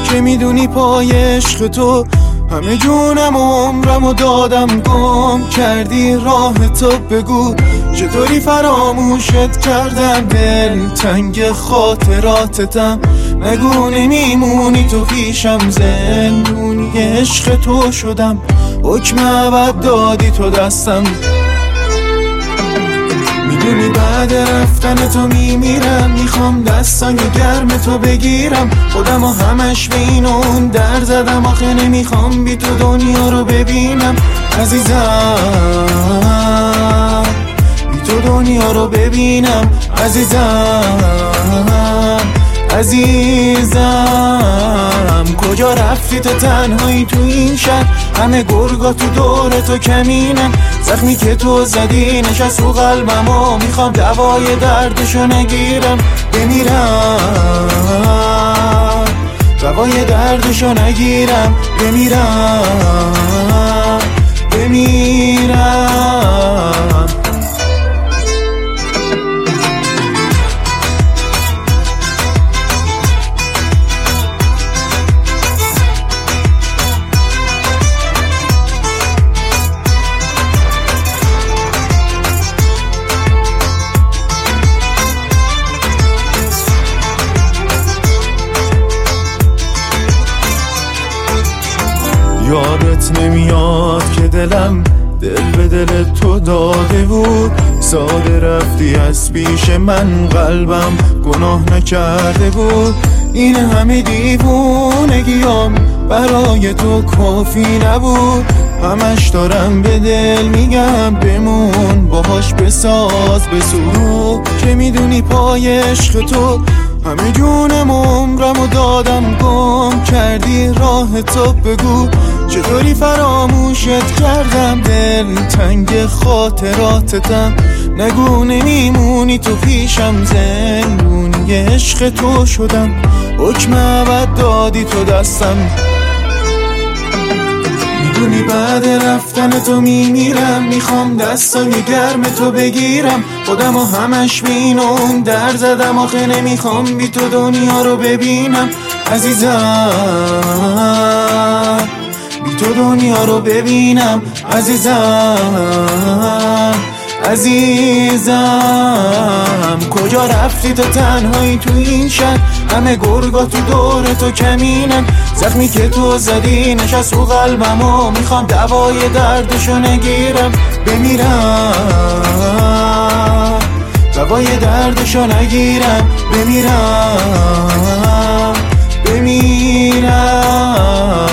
که میدونی پای عشق تو همه جونم و عمرم دادم. گم کردی راه تو، بگو چطوری فراموشت کردم. دل تنگ خاطراتتم، نگو نمیمونی تو پیشم. زندونی عشق تو شدم، حکم ابد دادی تو دستم. میدونی بعد رفتن تو میمیرم، میخوام دستای گرم تو بگیرم. خودم و همش به این و اون در زدم، آخه نمیخوام بی تو دنیا رو ببینم. عزیزم بی تو دنیا رو ببینم. عزیزم عزیزم کجا رفتی تو تنهایی تو این شهر؟ همه گرگا تو دور تو کمینن. زخمی که تو زدی نشست رو قلبم و میخوام دوای دردشو نگیرم. بمیرم دوای دردشو نگیرم. بمیرم یادت نمیاد که دلم دل به دل تو داده بود. ساده رفتی از پیش من، قلبم گناه نکرده بود. این همه دیوونگیام برای تو کافی نبود. همش دارم به دل میگم بمون، باهاش بساز بسو که میدونی پای عشق تو همه جونم و عمرم دادم. گم کردی راه تو، بگو چطوری فراموشت کردم. دل تنگ خاطراتتم، نگو نمیمونی تو پیشم. زندونی عشق تو شدم، حکم ابد دادی تو دستم. میدونی بعد رفتن تو میمیرم، میخوام دستای گرم تو بگیرم. خودم و همش به این و اون در زدم، آخه نمیخوام بی تو دنیا رو ببینم. عزیزم بی تو دنیا رو ببینم. عزیزم عزیزم کجا رفتی تو تنهایی تو این شهر؟ همه گرگا تو دور تو کمینن. زخمی که تو زدی نشست رو قلبم و میخوام دوای دردشو نگیرم. بمیرم دوای دردشو نگیرم. بمیرم